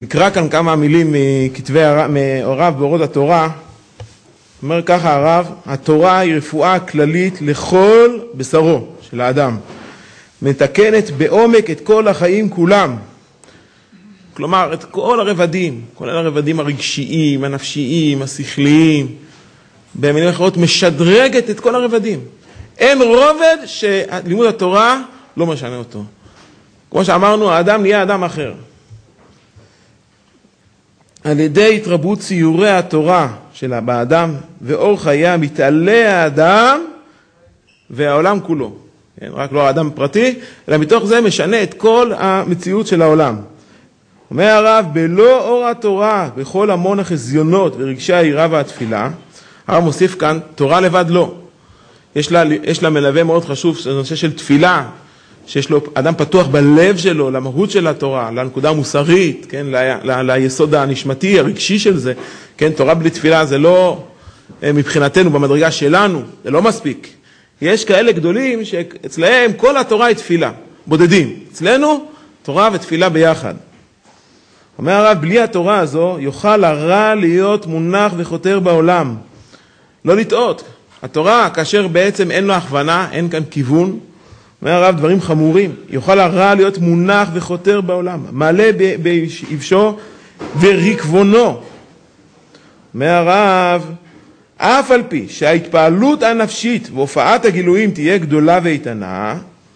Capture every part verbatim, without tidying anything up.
נקרא כאן כמה מילים מכתבי הרב באורות התורה. אומר ככה הרב, התורה היא רפואה כללית לכל בשרו של האדם. מתקנת בעומק את כל החיים כולם. כלומר, את כל הרבדים, כל הרבדים הרגשיים, הנפשיים, השכליים, במילים אחרות, משדרגת את כל הרבדים. אין רובד שלימוד התורה לא משנה אותו. כמו שאמרנו, האדם נהיה אדם אחר. על ידי התרבות ציורי התורה שלה באדם ואור חייה מתעלה האדם והעולם כולו. כן, רק לא האדם פרטי, אלא מתוך זה משנה את כל המציאות של העולם. אומר הרב, בלא אור התורה, בכל המון החזיונות ורגשי העירה והתפילה, הרב מוסיף כאן, תורה לבד לא. יש לה, יש לה מלווה מאוד חשוב, זה נושא של תפילה, שיש לו אדם פתוח בלב שלו, למהות של התורה, לנקודה המוסרית, כן, ל, ל, ליסוד הנשמתי, הרגשי של זה. כן, תורה בלי תפילה זה לא, מבחינתנו, במדרגה שלנו, זה לא מספיק. יש כאלה גדולים שאצלהם כל התורה היא תפילה, בודדים. אצלנו, תורה ותפילה ביחד. אומר הרב, בלי התורה הזו, יוכל הרע להיות מונח וחותר בעולם. לא לטעות. התורה, כאשר בעצם אין לו הכוונה, אין כאן כיוון, אומר הרב, דברים חמורים. יוכל הרע להיות מונח וחותר בעולם. מעלה ביבשו ורקבונו. אומר הרב, אף על פי שההתפעלות הנפשית והופעת הגילויים תהיה גדולה ואיתנה,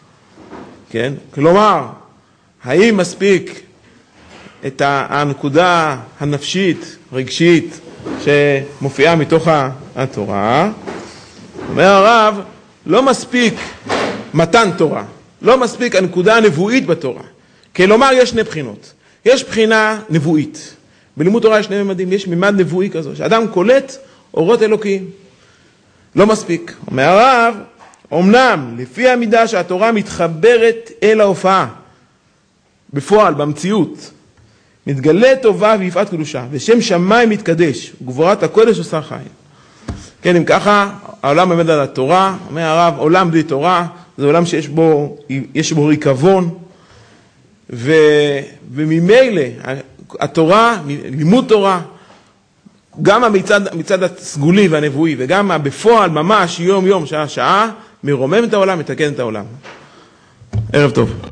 כן? כלומר, האם מספיק את הנקודה הנפשית, רגשית, שמופיעה מתוך התורה? אומר הרב, לא מספיק מתן תורה, לא מספיק הנקודה הנבואית בתורה. כלומר, יש שני בחינות. יש בחינה נבואית. בלימוד תורה יש שני ממדים, יש ממד נבואי כזו, שאדם קולט אורות אלוקיים. לא מספיק. אומר הרב, אמנם לפי המידה שהתורה מתחברת אל ההופעה, בפועל, במציאות, מתגלה טובה ויפעת קדושה, ושם שמיים מתקדש, וגבורת הקודש עושה חיים. כן, אם ככה, העולם עומד על התורה, אומר הרב, עולם בלי תורה, זה עולם שיש בו, יש בו ריקבון, ו, וממילא, התורה, לימוד תורה, גם המצד, מצד הסגולי והנבואי, וגם בפועל, ממש, יום יום, שעה שעה, מרומם את העולם, מתקן את העולם. ערב טוב.